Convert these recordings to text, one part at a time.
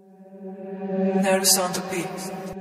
Nervous on the beat.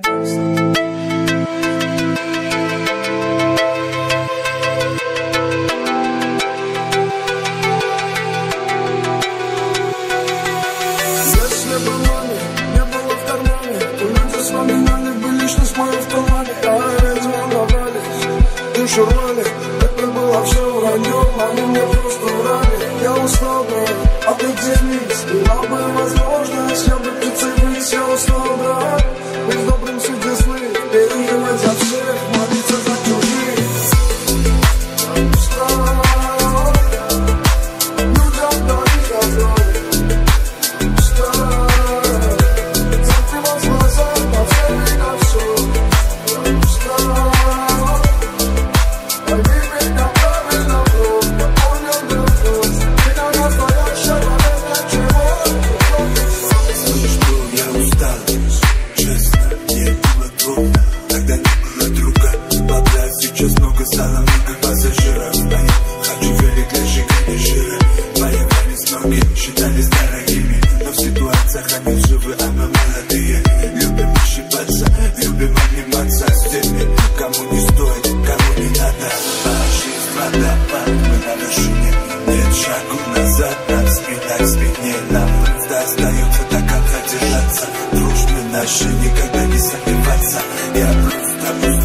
Если бы маме не было в кармане, то люди вспоминали бы личность мою в тумане. А ведь волновались, душу рвали. Это было все враньем, они мне просто врали. Я устал бы от этих лиц, была бы возможность, я бы птицей вниз, я устал, брат. Быть добрым среди сны, переживать за всех, молиться за чужих. Я устал, людям дарить обрали. Сейчас много стало, много пассажиров. Хочу велик для сжигания жира. Мои грани ноги считались дорогими, но в ситуациях они живы, а мы молодые. Любим ошибаться, любим обниматься с теми, кому не стоит, кому не надо. Жизнь водопад, мы на вершине. Нет шагу назад, нам спина к спине. Нам правда остается так, как держаться. Дружбы наши никогда не сомневаться. Я просто